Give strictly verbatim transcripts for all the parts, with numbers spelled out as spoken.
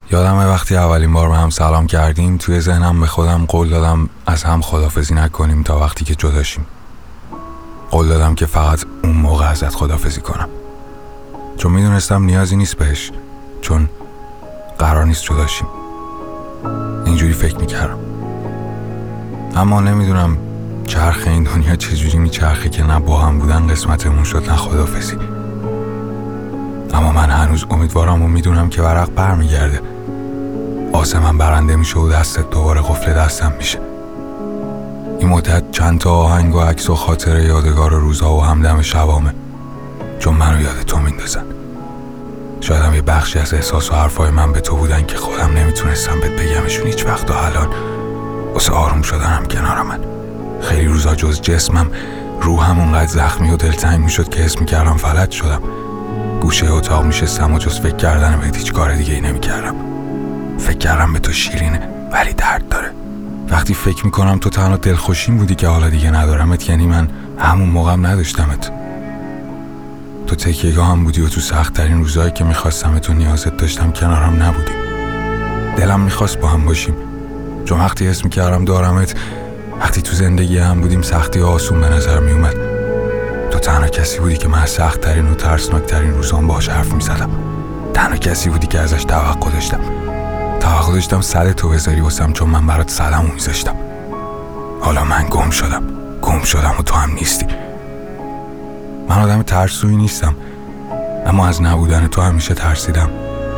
یادمه وقتی اولین بار به هم سلام کردیم توی ذهنم به خودم قول دادم از هم خداحافظی نکنیم تا وقتی که جدا شیم. قول دادم که فقط اون موقع ازت خداحافظی کنم، چون میدونستم نیازی نیست بهش، چون قرار نیست جدا شیم. اینجوری فکر میکردم، اما نمیدونم چرخ این دنیا چجوری میچرخه که نه با هم بودن قسمتمون شد نه خداحافظی. اما من هنوز امیدوارم و میدونم که ورق برمیگرده، آسمون برنده میشه و دستت دوباره قفل دستم میشه. این مدت چند تا آهنگ و عکس و خاطره یادگار روزها و همدم شبامه، چون منو یاد تو میندازن. شاید هم یه بخشی از احساس و حرفای من به تو بودن که خودم نمیتونستم بهت بگمشون هیچ وقت، و الان واسه آروم شدنم کنار من. خیلی روزا جز جسمم روحم اونقدر زخمی و دلتنگ میشد که حس میکردم فلج شدم. گوشه اتاق میشستم و جز فکر کردن بهت هیچ کار دیگه ای نمیکردم. فکر کردم به تو شیرینه ولی درد داره. وقتی فکر میکنم تو تنها دلخوشیم بودی که حالا دیگه ندارمت، یعنی من همون موقعم نداشتمت. تو تکیه‌گاه هم بودی و تو سخت ترین روزایی که میخواستم تو نیازت داشتم کنارم نبودی. دلم میخواست با هم باشیم، چون وقتی حس میکردم دارمت، وقتی تو زندگی هم بودیم سختی آسون به نظر میومد. تو تنها کسی بودی که من سخت ترین و ترسناک ترین روزام باهاش حرف میزدم. تنها کسی بودی که ازش توقع داشتم توقع داشتم صد تو بذاری واسم، چون من برات صدمو میذاشتم. حالا من گم شدم گم شدم و تو هم نیستی. من آدم ترسویی نیستم، اما از نبودن تو همیشه ترسیدم.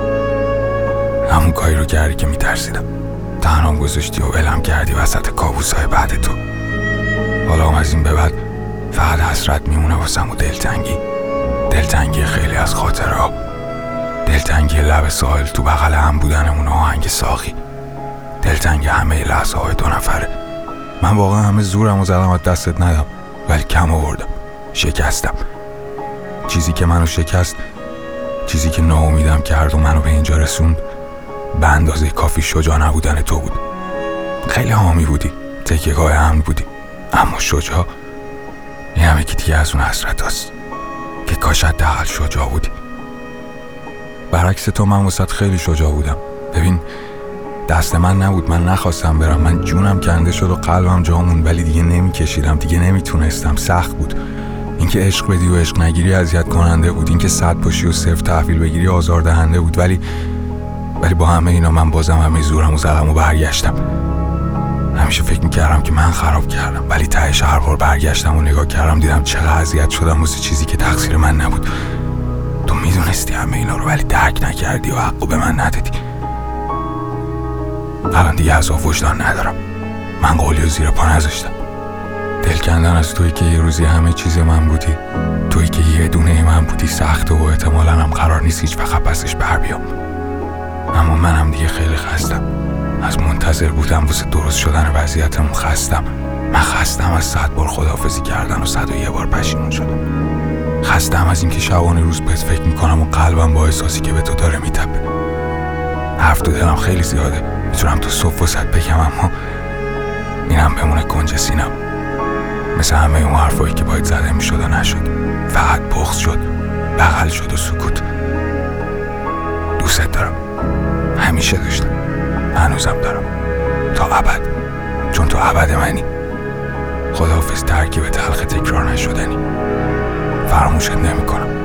همون کاری رو کردی که میترسیدم، تنهام گذاشتی و ولم کردی وسط کابوسای بعد تو. حالا هم از این به بعد فقط حسرت میمونه واسم و دلتنگی دلتنگی خیلی از خاطره ها، دلتنگی لب ساحل تو بغل هم بودنمون و آهنگ ساقی، دلتنگی همه لحظه های دو نفره. من واقعا همه زورم و زدم از دستت ندم، ولی کم آوردم، شکستم. چیزی که منو شکست، چیزی که ناامیدم کرد و منو به اینجا رسوند، به اندازه کافی شجاع نبودن تو بود. خیلی حامی بودی، تکیه‌گاه امن بودی، اما شجاع، این همه که دیگه از اون حسرت هست که کاش حداقل شجاع بودی. برعکس تو من واسط خیلی شجاع بودم. ببین، دست من نبود، من نخواستم برم، من جونم کنده شد و قلبم جامون، ولی دیگه نمیکشیدم، دیگه نمیتونستم، سخت بود. اینکه عشق بدی و عشق نگیری اذیت کننده بود، اینکه صد پاشی و صفر تحویل بگیری آزار دهنده بود، ولی ولی با همه اینا من بازم همه زورم و زدم و برگشتم. همیشه فکر میکردم که من خراب کردم، ولی تهش هر بار برگشتم و نگاه کردم دیدم چقدر اذیت شدم واسه چیزی که تقصیر من نبود. تو میدونستی همه اینا رو، ولی درک نکردی و حقو به من ندادی. الان دیگه عذاب وجدان ندارم، من قولی و زیر پا نذاشتم. دل کندن از تویی که یه روزی همه چیز من بودی، تویی که یه دونه من بودی سخته و احتمالاً هم قرار نیست هیچ وقت پسش بر بیام. اما منم دیگه خیلی خستم از منتظر بودم واسه درست شدن وضعیتمون. خستم من خستم از صد بار خداحافظی کردن و صد و یه بار پشیمون شدم. خستم از اینکه شبانه روز بهت فکر میکنم و قلبم با احساسی که به تو داره میتپه. حرف تو دلم خیلی زیاده، میتونم تو صبح واسط بگم، اما اینم بمونه کنج سینم، مثل همه اون حرفایی که باید زده میشد و نشد. فقط بغض شد، بغل شد و سکوت. دوست دارم، همیشه داشتم، هنوزم دارم، تا ابد، چون تو ابد منی. خداحافظ ترکیب تلخ تکرار نشدنی، فراموشت نمی کنم.